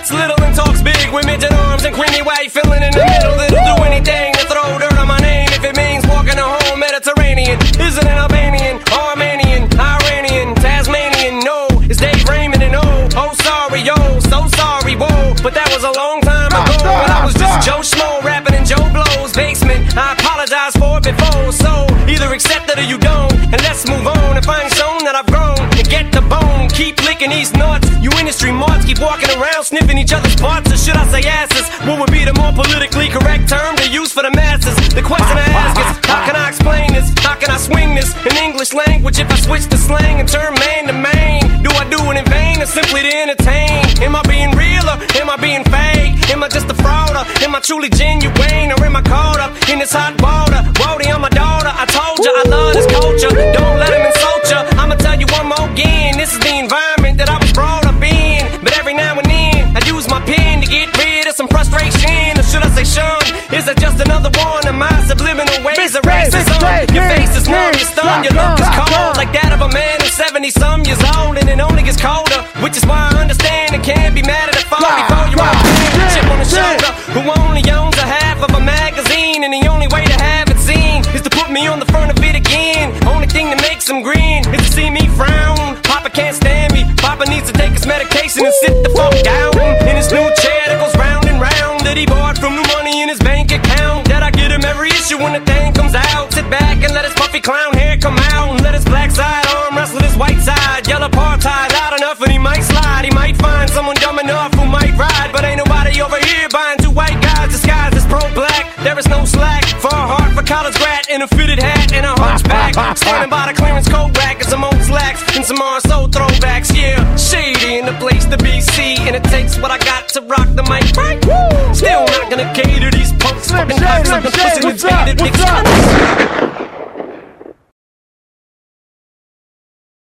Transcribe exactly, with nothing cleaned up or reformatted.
Acts little and talks big with midget arms and creamy white filling in the middle. It'll do anything to throw dirt on my name if it means walking a whole Mediterranean. Is it an Albanian, Armenian, Iranian, Tasmanian? No, it's Dave Raymond and oh, oh sorry, yo, so sorry, whoa. But that was a long time ago when I was just Joe Schmo rapping in Joe Blow's basement. I apologize for it before, so either accept it or you don't. And let's move on and find shown that I've grown and get the bone. Keep licking these nuts. You industry marks keep walking around sniffing each other's parts, or should I say asses? What would be the more politically correct term to use for the masses? The question I ask is, how can I explain this? How can I swing this in English language if I switch the slang and turn man to main? Do I do it in vain or simply to entertain? Am I being real or am I being fake? Am I just a fraud or am I truly genuine? Or am I caught up in this hot water? Wody on my daughter, I told ya I love this culture. Don't let him insult ya. I'ma tell you one more again, this is the environment that I was brought up in. But every now and then I use my pen to get rid of some frustration. Or should I say shun? Is that just another one of my subliminal ways of racism? Your face is numb, you're stunned, your look is cold, like that of a man who's seventy some years old, and it only gets colder. Which is why I understand and can't be mad at a fall before you are a chip on the shoulder who only owns a half of a magazine, and the only way to have it seen is to put me on the front of it again. Only thing that makes him grin is to see me frown. Papa can't stand me, Papa needs to take his medication and sit the fuck down in his new chair that goes round and round, that he bought from new money in his bank account, that I get him every issue when the thing comes out. Sit back and let his puffy clown hair come out, and let his black side arm wrestle his white side. Yell apartheid loud enough and he might slide. He might find someone dumb enough who might ride, but ain't nobody over here buying two white guys disguised as pro-black. There is no slack for a heart for college grad in a fitted hat and a hunchback, standing by the clearance coat rack and some old slacks and some R S O throwbacks. Yeah, shady in the place to be seen, and it takes what I got to rock the mic right. Still not gonna cater these punks, fucking cocks, I'm the pussy that's dated.